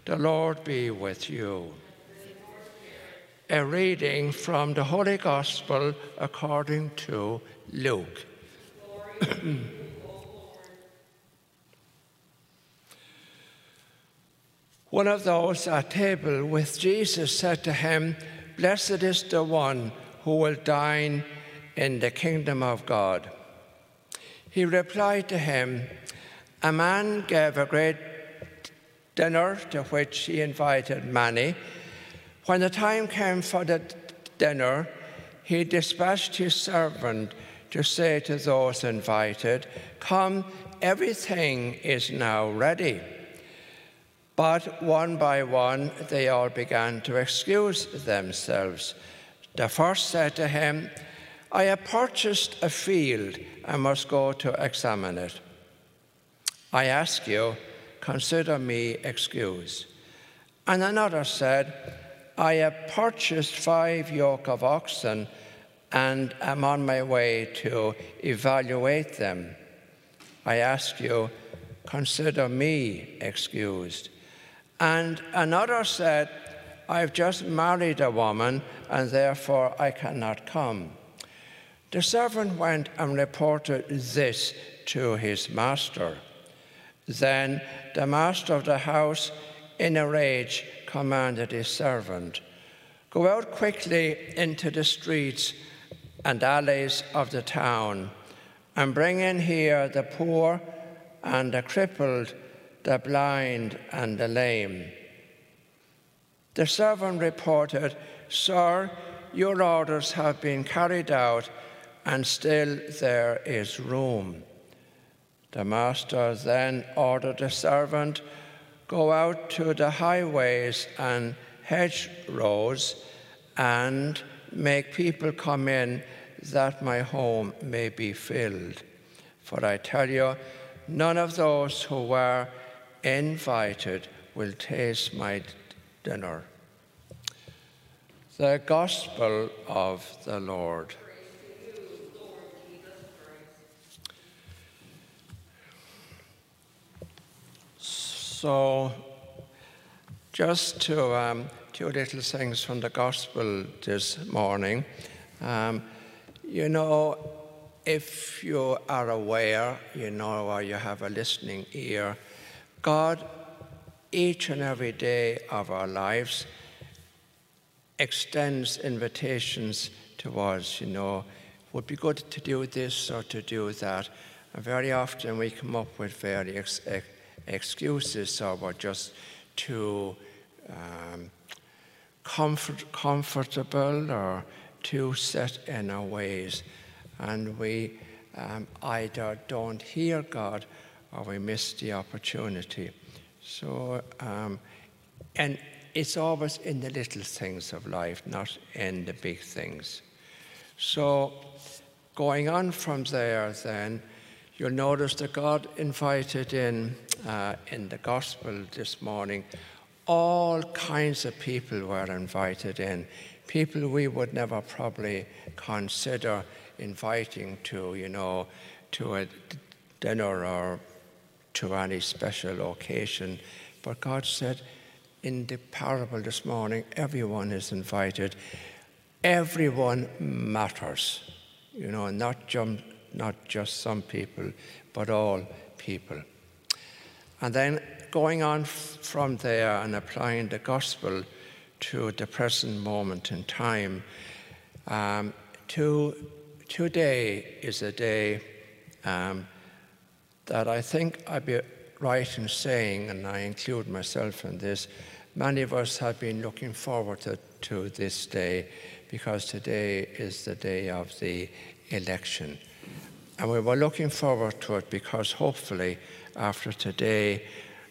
The Lord be with you. A reading from the Holy Gospel according to Luke. One of those at table with Jesus said to him, "Blessed is the one who will dine in the kingdom of God." He replied to him, "A man gave a great dinner to which he invited many. When the time came for the dinner, he dispatched his servant to say to those invited, 'Come, everything is now ready.' But one by one, they all began to excuse themselves. The first said to him, 'I have purchased a field and must go to examine it. I ask you, consider me excused.' And another said, 'I have purchased 5 yoke of oxen and am on my way to evaluate them. I ask you, consider me excused.' And another said, 'I've just married a woman, and therefore I cannot come.' The servant went and reported this to his master. Then the master of the house, in a rage, commanded his servant, 'Go out quickly into the streets and alleys of the town, and bring in here the poor and the crippled, the blind and the lame.' The servant reported, 'Sir, your orders have been carried out, and still there is room.' The master then ordered the servant, 'Go out to the highways and hedgerows and make people come in, that my home may be filled. For I tell you, none of those who were invited will taste my dinner.'" The Gospel of the Lord. So, just to 2 little things from the Gospel this morning. If you are aware, or you have a listening ear, God, each and every day of our lives, extends invitations to us, would be good to do this or to do that. And very often we come up with various excuses, or we're just too comfortable or too set in our ways. And we either don't hear God or we miss the opportunity. So, and it's always in the little things of life, not in the big things. So, going on from there then, you'll notice that God invited in the Gospel this morning, all kinds of people were invited in. People we would never probably consider inviting to, to a dinner or to any special occasion. But God said in the parable this morning, everyone is invited. Everyone matters, not just some people, but all people. And then going on from there and applying the Gospel to the present moment in time, today is a day that I think I'd be right in saying, and I include myself in this, many of us have been looking forward to this day, because today is the day of the election. And we were looking forward to it because hopefully after today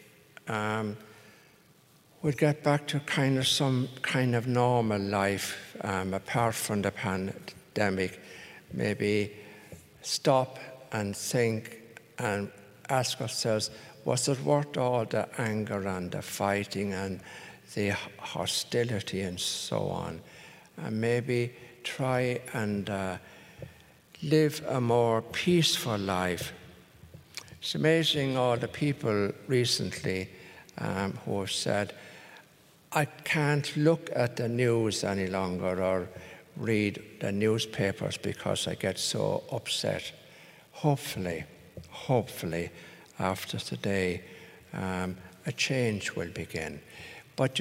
we'll get back to some kind of normal life apart from the pandemic. Maybe stop and think and ask ourselves, was it worth all the anger and the fighting and the hostility and so on? And maybe try and live a more peaceful life. It's amazing all the people recently who have said, I can't look at the news any longer or read the newspapers because I get so upset. Hopefully, after today, a change will begin. But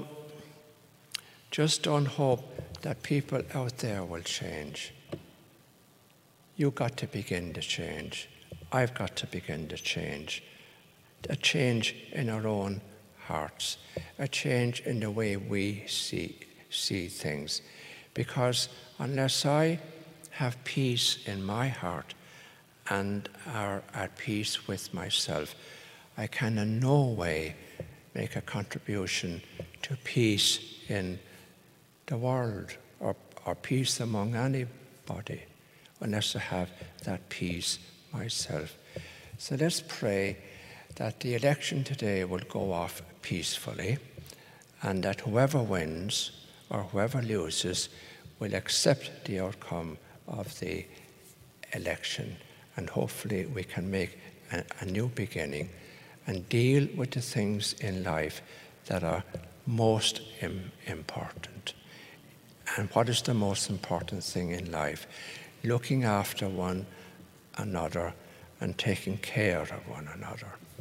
just don't hope that people out there will change. You've got to begin to change. I've got to begin to change. A change in our own hearts, a change in the way we see things. Because unless I have peace in my heart and are at peace with myself, I can in no way make a contribution to peace in the world or peace among anybody unless I have that peace myself. So let's pray that the election today will go off peacefully and that whoever wins or whoever loses will accept the outcome of the election, and hopefully we can make a new beginning and deal with the things in life that are most important. And what is the most important thing in life? Looking after one another and taking care of one another.